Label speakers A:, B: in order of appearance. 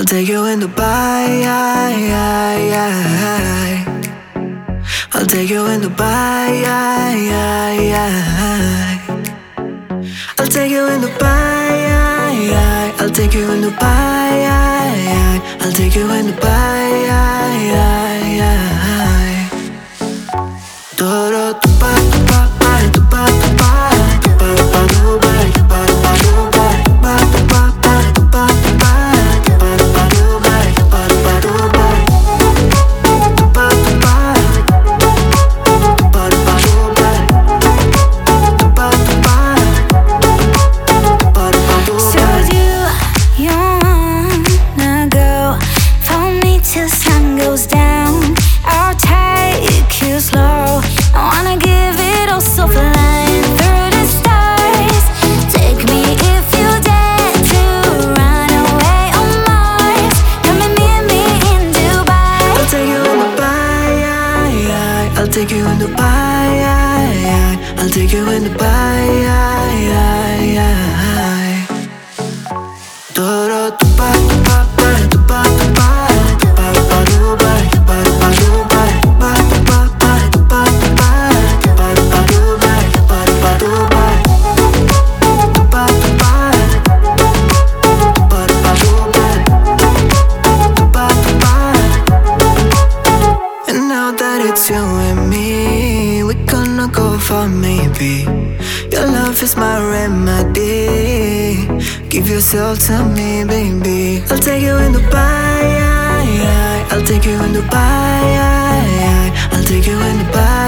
A: I'll take you in Dubai. I'll take you in Dubai. I'll take you in Dubai. I'll take you in Dubai. I'll take you in Dubai. Todo tupa tupa tupa tupa tupa tupa Dubai, tupa Dubai, tupa tupa tupa tupa tupa Dubai, tupa Dubai, tupa tupa tupa Dubai, tupa tupa.
B: So you wanna go? Follow me till sun goes down. I'll take you slow. I wanna give it all, so flying through the stars. Take me if you dare to run away on Mars. Come and meet me in Dubai.
A: I'll take you in Dubai. I'll take you in Dubai. I'll take you in Dubai. Todo tupa tupa tupa tupa tupa Dubai, tupa Dubai, tupa tupa tupa tupa tupa Dubai, tupa Dubai, tupa tupa tupa Dubai, tupa tupa. And now that it's you and me, we're gonna go for maybe. Your love is my remedy. Give yourself to me, baby. I'll take you in Dubai. I'll take you in Dubai. I'll take you in Dubai.